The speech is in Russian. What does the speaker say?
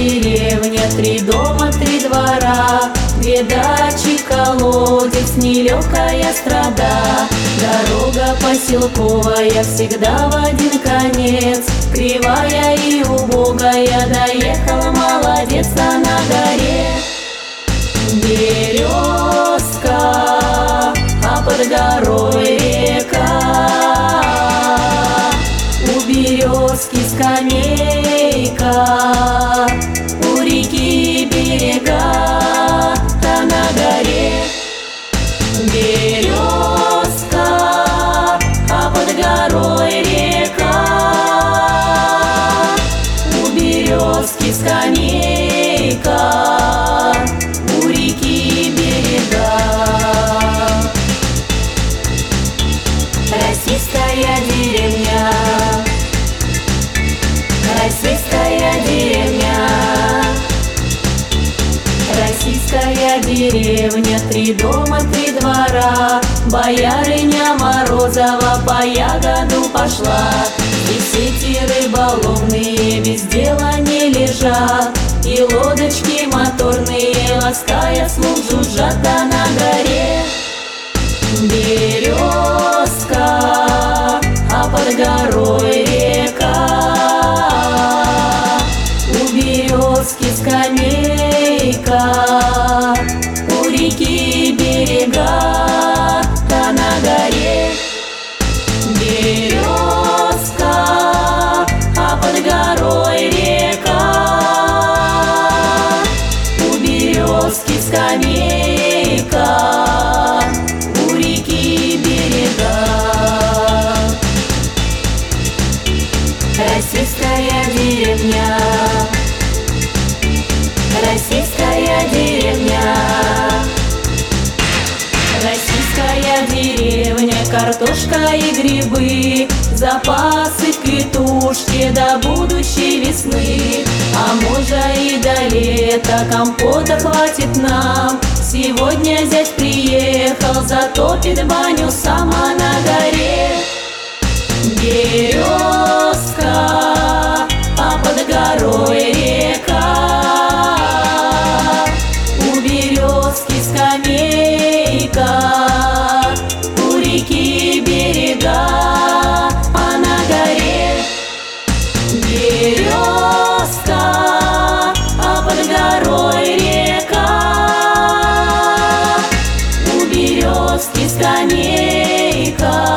деревня, 3 дома, 3 двора, 2 дачи, колодец, нелегкая страда. Дорога поселковая всегда в один конец, кривая и убогая, доехала молодец, а на горе березка, а под горой река. У березки скамейка, у реки берега, а на горе березка, а под горой река. У березки скамейка, у реки берега. Российская деревня, российская деревня, российская деревня, 3 дома, 3 двора, боярыня Морозова по ягоду пошла. И сети рыболовные без дела не лежат, и лодочки моторные лаская слух жужжат, да на горе березка, а под горой река. У березки скамейка, у реки берега, а на горе березка, а под горой река. У березки скамейка, у реки берега. Российская деревня, российская деревня, российская деревня, картошка и грибы, запасы в квитушке до будущей весны. А может и до лета компота хватит нам. Сегодня зять приехал, затопит баню сама на горе березка, а под горой река. У березки скамейка, у реки берега, а на горе березка, а под горой река. У березки скамейка,